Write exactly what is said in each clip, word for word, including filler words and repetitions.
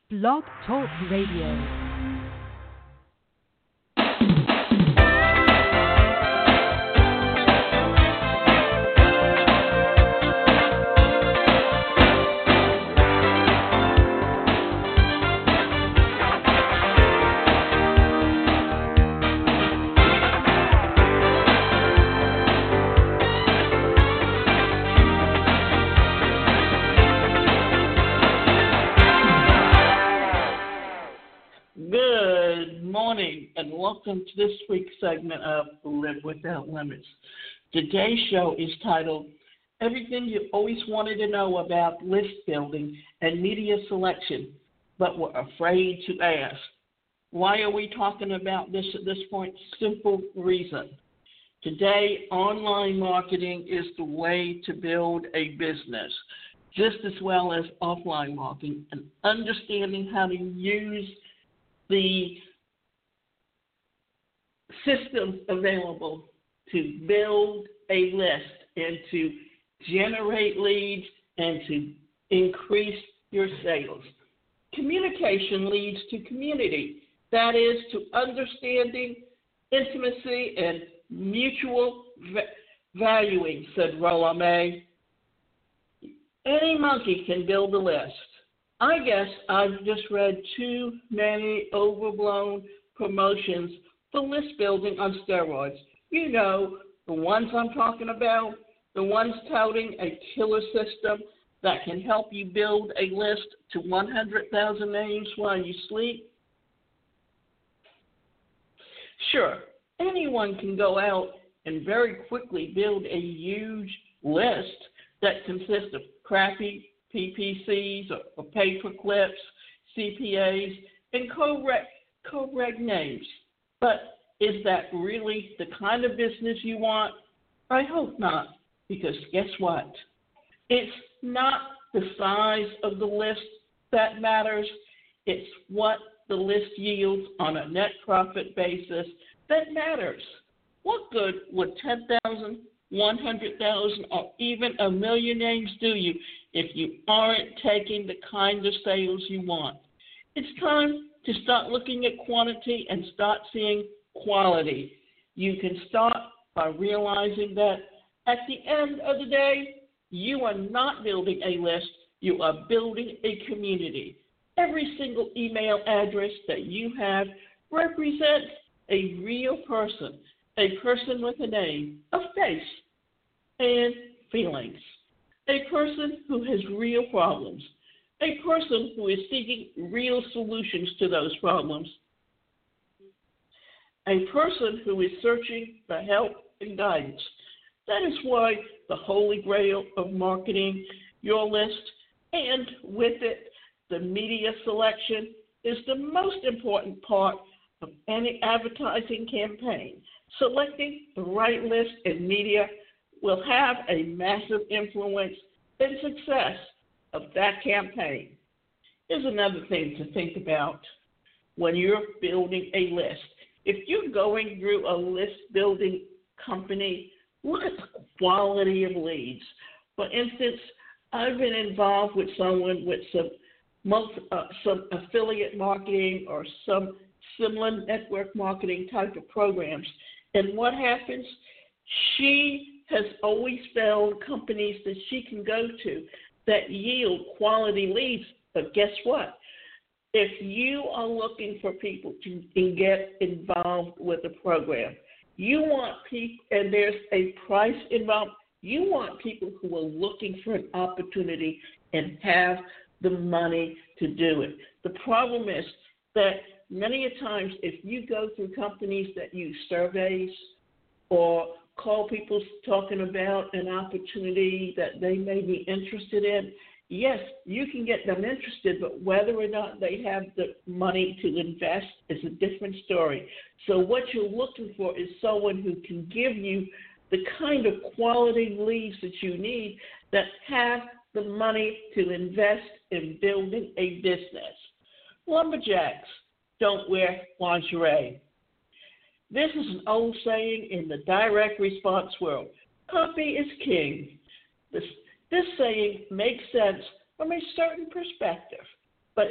Blog Talk Radio. And welcome to this week's segment of Live Without Limits. Today's show is titled Everything You Always Wanted to Know About List Building and Media Selection, but were afraid to ask. Why are we talking about this at this point? Simple reason. Today, online marketing is the way to build a business, just as well as offline marketing, and understanding how to use the systems available to build a list and to generate leads and to increase your sales. Communication leads to community. That is to understanding, intimacy, and mutual va- valuing, said Rolla May. Any monkey can build a list. I guess I've just read too many overblown promotions for list building on steroids. You know, the ones I'm talking about, the ones touting a killer system that can help you build a list to one hundred thousand names while you sleep. Sure, anyone can go out and very quickly build a huge list that consists of crappy P P Cs or, or paper clips, C P As, and co-reg, co-reg names. But is that really the kind of business you want? I hope not, because guess what? It's not the size of the list that matters. It's what the list yields on a net profit basis that matters. What good would ten thousand, one hundred thousand, or even a million names do you if you aren't taking the kind of sales you want? It's time to start looking at quantity and start seeing quality. You can start by realizing that at the end of the day, you are not building a list, you are building a community. Every single email address that you have represents a real person, a person with a name, a face, and feelings, a person who has real problems, a person who is seeking real solutions to those problems, a person who is searching for help and guidance. That is why the holy grail of marketing, your list, and with it, the media selection, is the most important part of any advertising campaign. Selecting the right list and media will have a massive influence in success of that campaign. Here's another thing to think about when you're building a list. If you're going through a list-building company, look at the quality of leads. For instance, I've been involved with someone with some, multi, uh, some affiliate marketing or some similar network marketing type of programs. And what happens? She has always found companies that she can go to that yield quality leads. But guess what? If you are looking for people to get involved with a program, you want people, and there's a price involved, you want people who are looking for an opportunity and have the money to do it. The problem is that many a times if you go through companies that use surveys or call people talking about an opportunity that they may be interested in, yes, you can get them interested, but whether or not they have the money to invest is a different story. So what you're looking for is someone who can give you the kind of quality leads that you need that have the money to invest in building a business. Lumberjacks don't wear lingerie. This is an old saying in the direct response world. Copy is king. This This saying makes sense from a certain perspective, but it's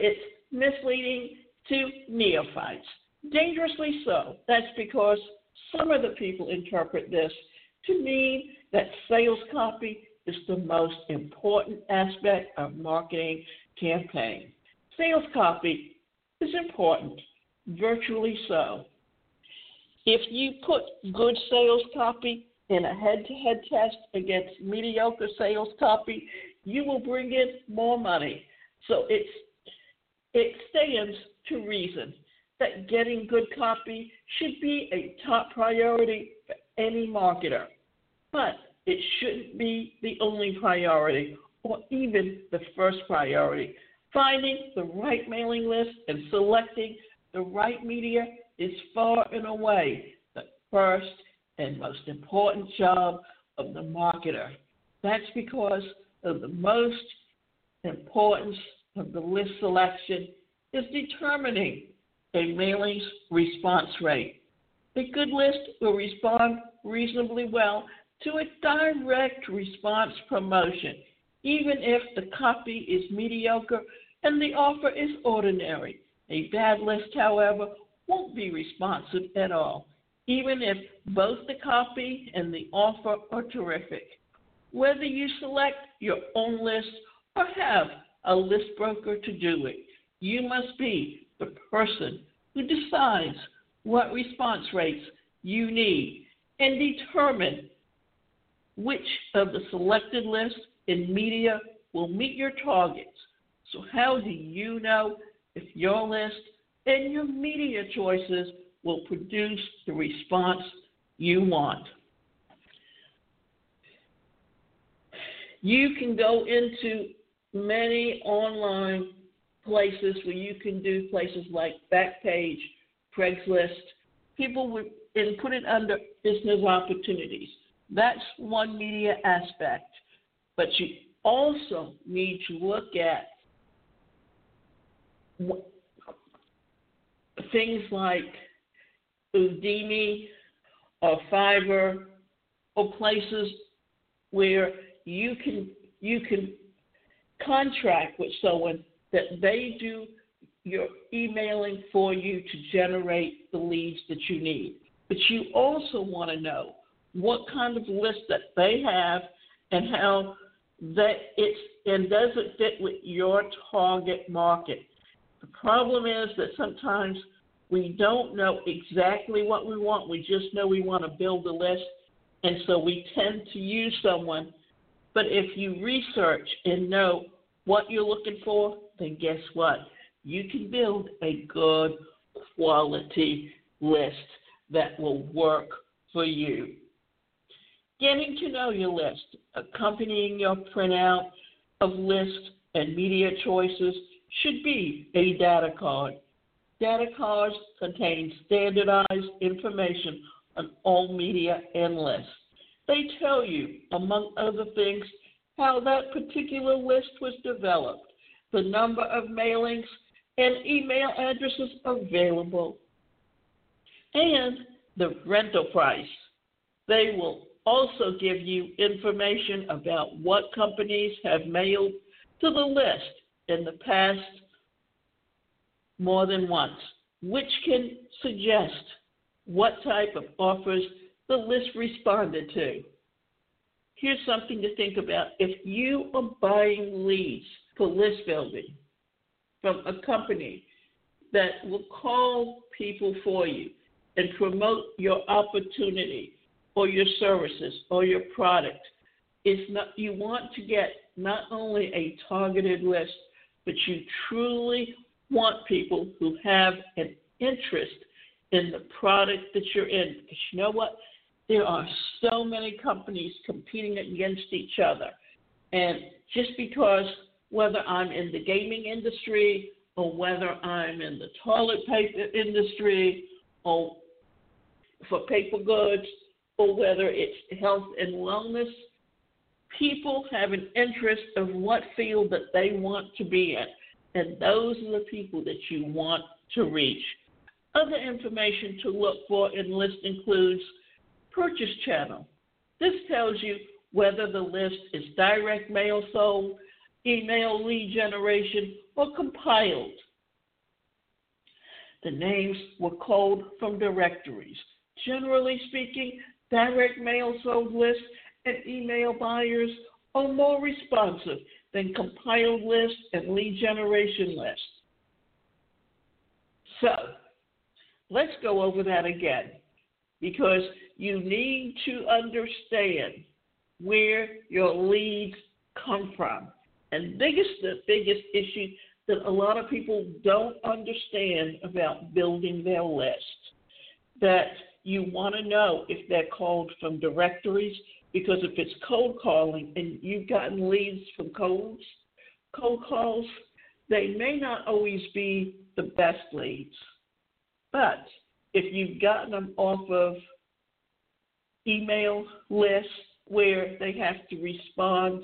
misleading to neophytes. Dangerously so. That's because some of the people interpret this to mean that sales copy is the most important aspect of marketing campaign. Sales copy is important, virtually so. If you put good sales copy in a head-to-head test against mediocre sales copy, you will bring in more money. So it's, it stands to reason that getting good copy should be a top priority for any marketer. But it shouldn't be the only priority or even the first priority. Finding the right mailing list and selecting the right media is far and away the first and most important job of the marketer. That's because of the most importance of the list selection is determining a mailing's response rate. A good list will respond reasonably well to a direct response promotion, even if the copy is mediocre and the offer is ordinary. A bad list, however, won't be responsive at all, even if both the copy and the offer are terrific. Whether you select your own list or have a list broker to do it, you must be the person who decides what response rates you need and determine which of the selected lists in media will meet your targets. So how do you know if your list and your media choices will produce the response you want? You can go into many online places where you can do places like Backpage, Craigslist. People would and put it under business opportunities. That's one media aspect. But you also need to look at things like Udemy or Fiverr or places where you can you can contract with someone that they do your emailing for you to generate the leads that you need. But you also want to know what kind of list that they have and how that it's and does it fit with your target market. The problem is that sometimes we don't know exactly what we want. We just know we want to build a list, and so we tend to use someone. But if you research and know what you're looking for, then guess what? You can build a good quality list that will work for you. Getting to know your list, accompanying your printout of lists and media choices should be a data card. Data cards contain standardized information on all media and lists. They tell you, among other things, how that particular list was developed, the number of mailings and email addresses available, and the rental price. They will also give you information about what companies have mailed to the list in the past more than once, which can suggest what type of offers the list responded to. Here's something to think about. If you are buying leads for list building from a company that will call people for you and promote your opportunity or your services or your product, it's not, you want to get not only a targeted list, but you truly want people who have an interest in the product that you're in. Because you know what? There are so many companies competing against each other. And just because whether I'm in the gaming industry or whether I'm in the toilet paper industry or for paper goods or whether it's health and wellness, people have an interest of what field that they want to be in. And those are the people that you want to reach. Other information to look for in list includes purchase channel. This tells you whether the list is direct mail sold, email lead generation, or compiled. The names were culled from directories. Generally speaking, direct mail sold lists and email buyers are more responsive than compiled lists and lead generation lists. So, let's go over that again, because you need to understand where your leads come from. And biggest, the biggest issue that a lot of people don't understand about building their list, that you want to know if they're called from directories, because if it's cold calling and you've gotten leads from colds, cold calls, they may not always be the best leads. But if you've gotten them off of email lists where they have to respond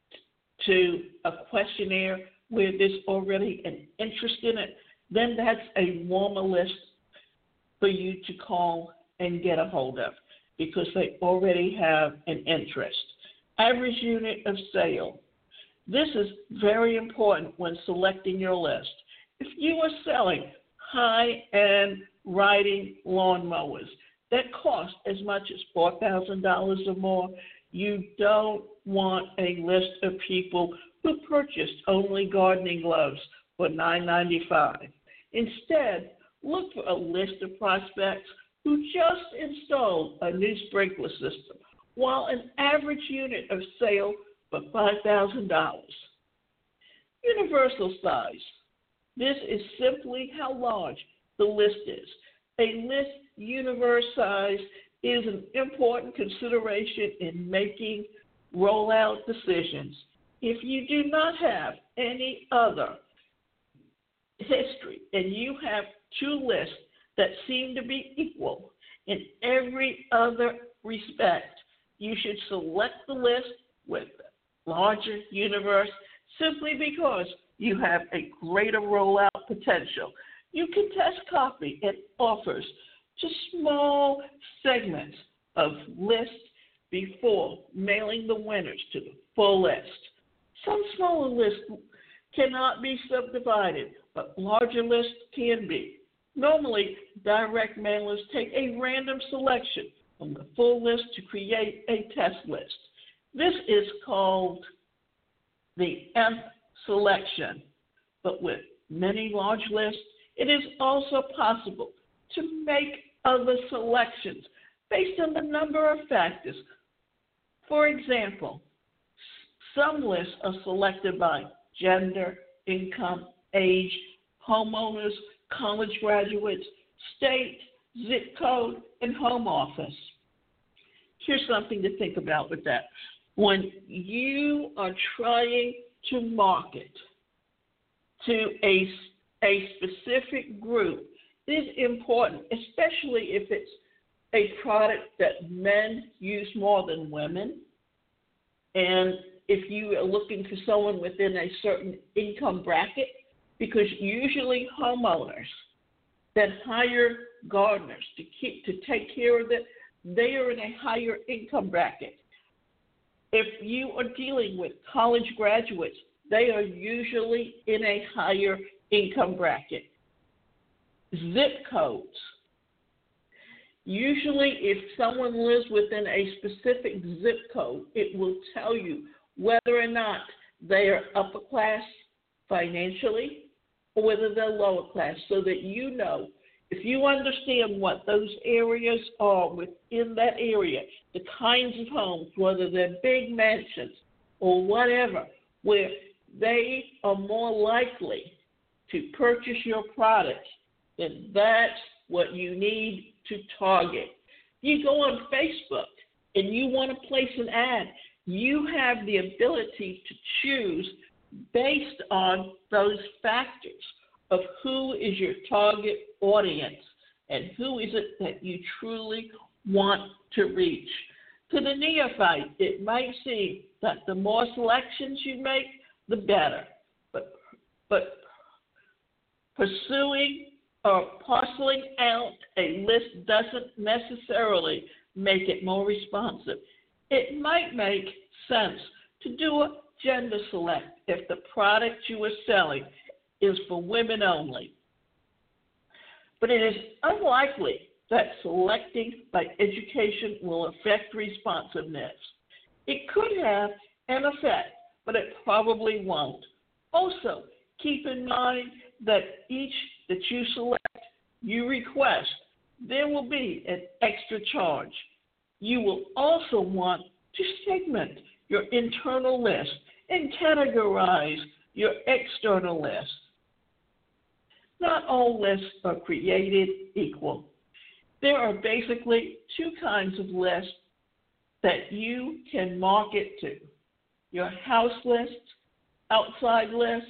to a questionnaire where there's already an interest in it, then that's a warmer list for you to call and get a hold of, because they already have an interest. Average unit of sale. This is very important when selecting your list. If you are selling high-end riding lawnmowers that cost as much as four thousand dollars or more, you don't want a list of people who purchased only gardening gloves for nine ninety-five. Instead, look for a list of prospects who just installed a new sprinkler system, while an average unit of sale for five thousand dollars. Universal size. This is simply how large the list is. A list universe size is an important consideration in making rollout decisions. If you do not have any other history and you have two lists that seem to be equal in every other respect, you should select the list with larger universe simply because you have a greater rollout potential. You can test copy and offers to small segments of lists before mailing the winners to the full list. Some smaller lists cannot be subdivided, but larger lists can be. Normally, direct mailers take a random selection from the full list to create a test list. This is called the nth selection, but with many large lists, it is also possible to make other selections based on the number of factors. For example, some lists are selected by gender, income, age, homeowners, college graduates, state, zip code, and home office. Here's something to think about with that. When you are trying to market to a, a specific group, it is important, especially if it's a product that men use more than women, and if you are looking for someone within a certain income bracket, because usually homeowners that hire gardeners to keep to take care of it, they are in a higher income bracket. If you are dealing with college graduates, they are usually in a higher income bracket. Zip codes. Usually, if someone lives within a specific zip code, it will tell you whether or not they are upper class financially or whether they're lower class, so that you know, if you understand what those areas are within that area, the kinds of homes, whether they're big mansions or whatever, where they are more likely to purchase your product, then that's what you need to target. You go on Facebook and you want to place an ad, you have the ability to choose based on those factors of who is your target audience and who is it that you truly want to reach. To the neophyte, it might seem that the more selections you make, the better. But, but pursuing or parceling out a list doesn't necessarily make it more responsive. It might make sense to do a gender select if the product you are selling is for women only. but it is unlikely that selecting by education will affect responsiveness. It could have an effect, but it probably won't. Also, keep in mind that each that you select, you request, there will be an extra charge. You will also want to segment your internal list and categorize your external list. Not all lists are created equal. There are basically two kinds of lists that you can market to: your house list, outside list,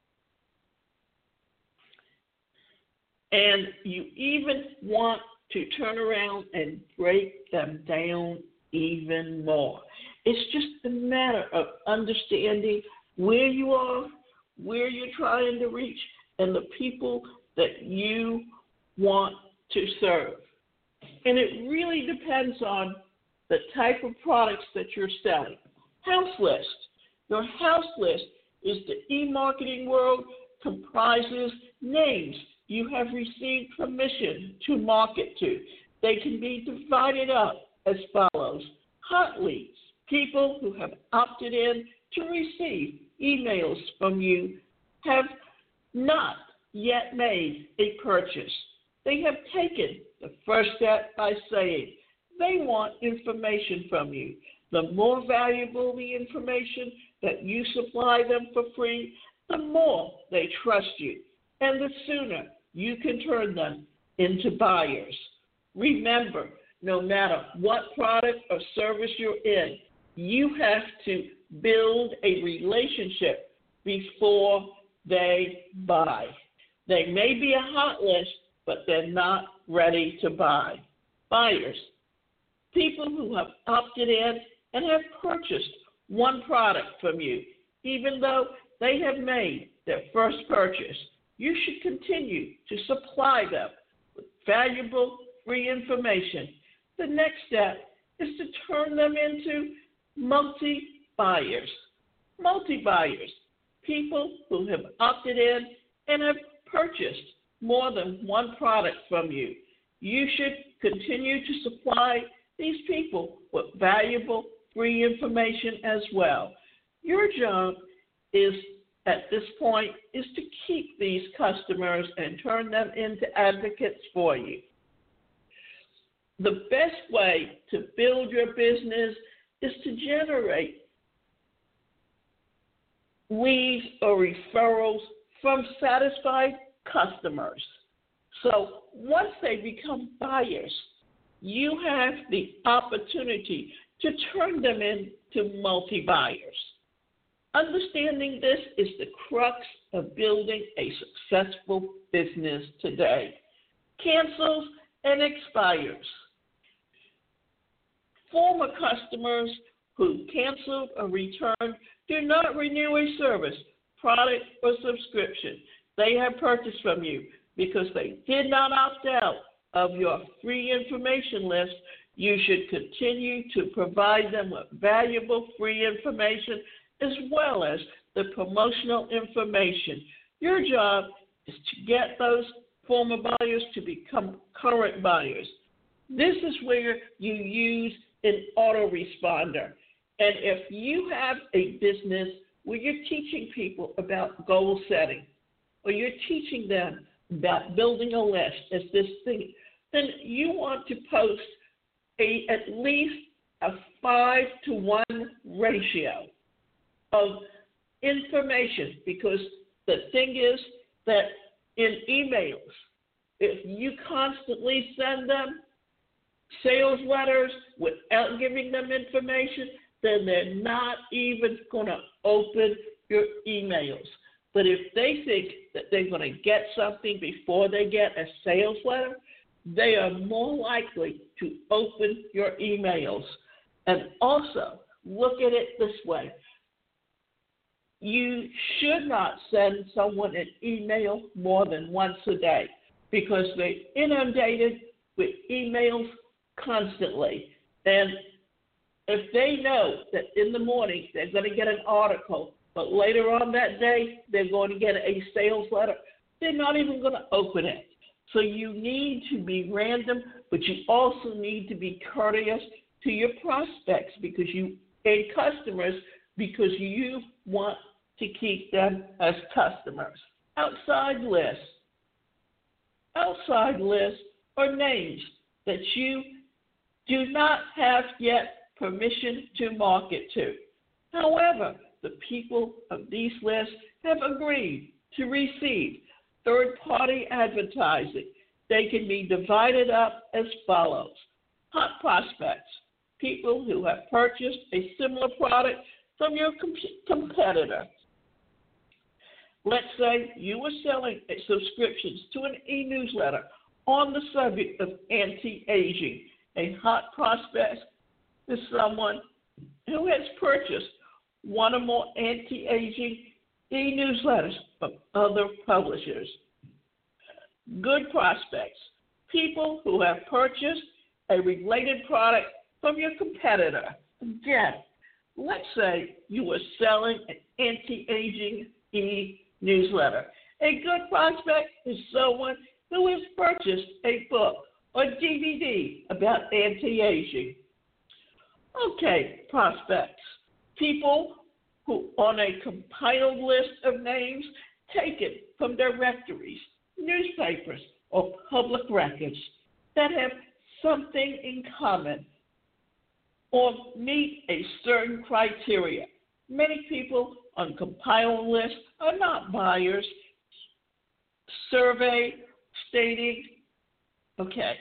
and you even want to turn around and break them down even more. It's just a matter of understanding where you are, where you're trying to reach, and the people that you want to serve. And it really depends on the type of products that you're selling. House list. Your house list is the e-marketing world, comprises names you have received permission to market to. They can be divided up as follows: hot leads, people who have opted in to receive emails from you, have not yet made a purchase. They have taken the first step by saying they want information from you. The more valuable the information that you supply them for free, the more they trust you, and the sooner you can turn them into buyers. Remember, no matter what product or service you're in, you have to build a relationship before they buy. They may be a hot list, but they're not ready to buy. Buyers, people who have opted in and have purchased one product from you, even though they have made their first purchase. You should continue to supply them with valuable free information. The next step is to turn them into multi-buyers. Multi-buyers, people who have opted in and have purchased more than one product from you. You should continue to supply these people with valuable free information as well. Your job is, at this point, is to keep these customers and turn them into advocates for you. The best way to build your business is to generate leads or referrals from satisfied customers. So once they become buyers, you have the opportunity to turn them into multi-buyers. Understanding this is the crux of building a successful business today. Cancels and expires. Former customers who canceled or returned do not renew a service, product, or subscription they have purchased from you because they did not opt out of your free information list. You should continue to provide them with valuable free information as well as the promotional information. Your job is to get those former buyers to become current buyers. This is where you use an autoresponder. And if you have a business where you're teaching people about goal setting, or you're teaching them about building a list as this thing, then you want to post a at least a five to one ratio of information, because the thing is that in emails, if you constantly send them sales letters without giving them information, then they're not even going to open your emails. But if they think that they're going to get something before they get a sales letter, they are more likely to open your emails. And also, look at it this way. You should not send someone an email more than once a day because they're inundated with emails constantly. And if they know that in the morning they're going to get an article, but later on that day they're going to get a sales letter, they're not even going to open it. So you need to be random, but you also need to be courteous to your prospects because you and customers because you want to keep them as customers. Outside lists. Outside lists are names that you do not have yet permission to market to. However, the people of these lists have agreed to receive third-party advertising. They can be divided up as follows. Hot prospects, people who have purchased a similar product from your comp- competitor. Let's say you were selling subscriptions to an e-newsletter on the subject of anti-aging. A hot prospect is someone who has purchased one or more anti-aging e-newsletters from other publishers. Good prospects, people who have purchased a related product from your competitor. Again, let's say you were selling an anti-aging e-newsletter. A good prospect is someone who has purchased a book or D V D about anti-aging. Okay, prospects, people who on a compiled list of names taken from directories, newspapers, or public records that have something in common or meet a certain criteria. Many people on compiled lists are not buyers. Survey stating, okay,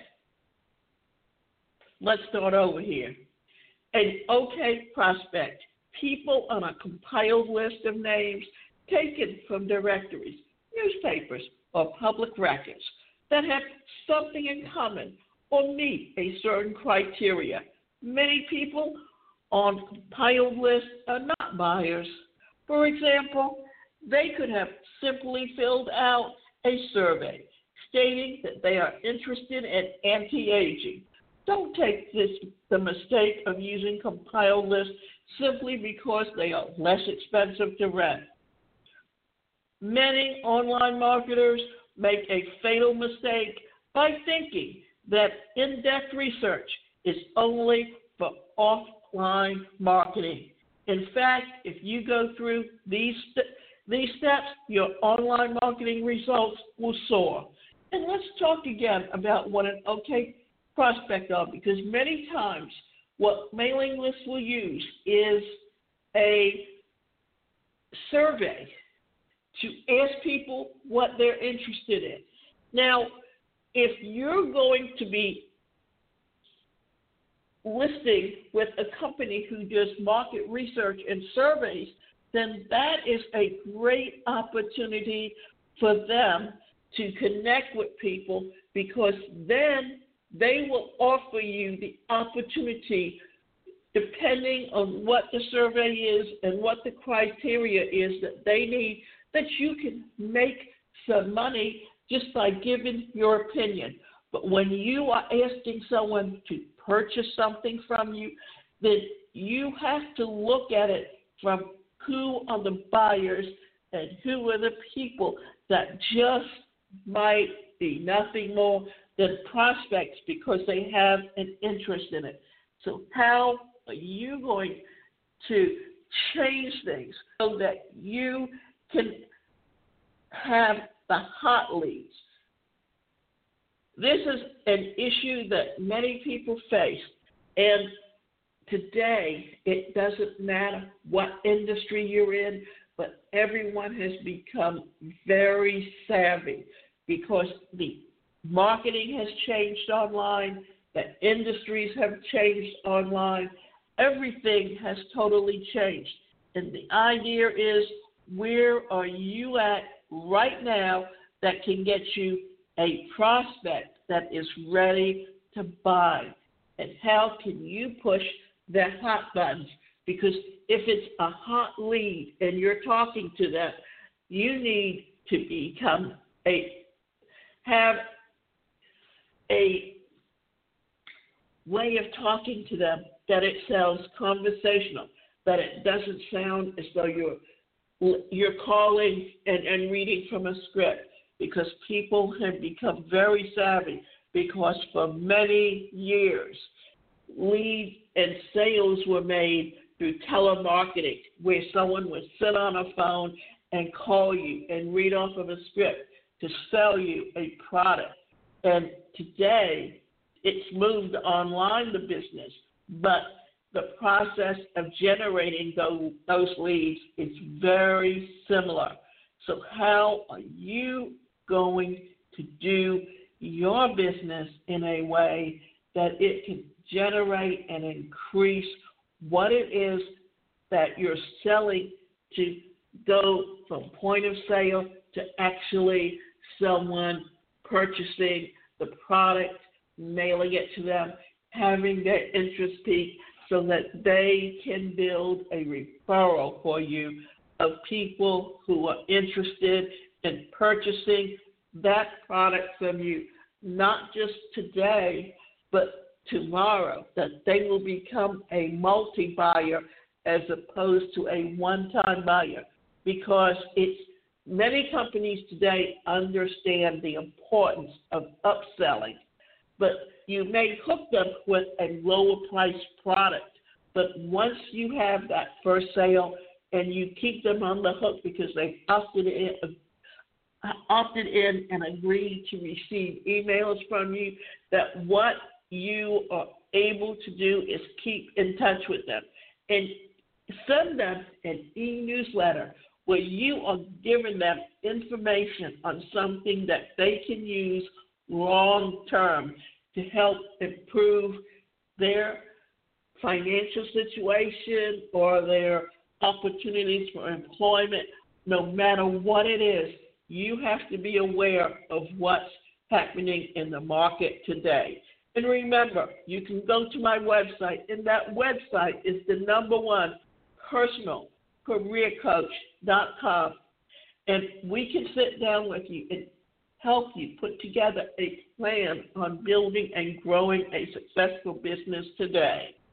let's start over here. An okay prospect, people on a compiled list of names taken from directories, newspapers, or public records that have something in common or meet a certain criteria. Many people on compiled lists are not buyers. For example, they could have simply filled out a survey stating that they are interested in anti-aging. Don't take this the mistake of using compiled lists simply because they are less expensive to rent. Many online marketers make a fatal mistake by thinking that in-depth research is only for offline marketing. In fact, if you go through these st- these steps, your online marketing results will soar. And let's talk again about what an okay prospect are, because many times what mailing lists will use is a survey to ask people what they're interested in. Now, if you're going to be listing with a company who does market research and surveys, then that is a great opportunity for them to connect with people, because then they will offer you the opportunity, depending on what the survey is and what the criteria is that they need, that you can make some money just by giving your opinion. But when you are asking someone to purchase something from you, then you have to look at it from who are the buyers and who are the people that just might be nothing more than prospects because they have an interest in it. So how are you going to change things so that you can have the hot leads? This is an issue that many people face, and today it doesn't matter what industry you're in, but everyone has become very savvy because the marketing has changed online, the industries have changed online, everything has totally changed. And the idea is, where are you at right now that can get you a prospect that is ready to buy? And how can you push the hot buttons? Because if it's a hot lead and you're talking to them, you need to become a have a way of talking to them that it sounds conversational, that it doesn't sound as though you're you're calling and, and reading from a script. because people have become very savvy, because for many years, leads and sales were made through telemarketing, where someone would sit on a phone and call you and read off of a script to sell you a product. And today, it's moved online, the business, but the process of generating those, those leads is very similar. So how are you going to do your business in a way that it can generate and increase what it is that you're selling to go from point of sale to actually someone purchasing the product, mailing it to them, having their interest peak so that they can build a referral for you of people who are interested in purchasing that product from you, not just today, but tomorrow, that they will become a multi-buyer as opposed to a one-time buyer, because it's many companies today understand the importance of upselling, but you may hook them with a lower priced product, but once you have that first sale and you keep them on the hook because they've opted in, opted in and agreed to receive emails from you, that what you are able to do is keep in touch with them and send them an e-newsletter where you are giving them information on something that they can use long term to help improve their financial situation or their opportunities for employment. No matter what it is, you have to be aware of what's happening in the market today. And remember, you can go to my website, and that website is the number one, personal career coach dot com. And we can sit down with you and help you put together a plan on building and growing a successful business today.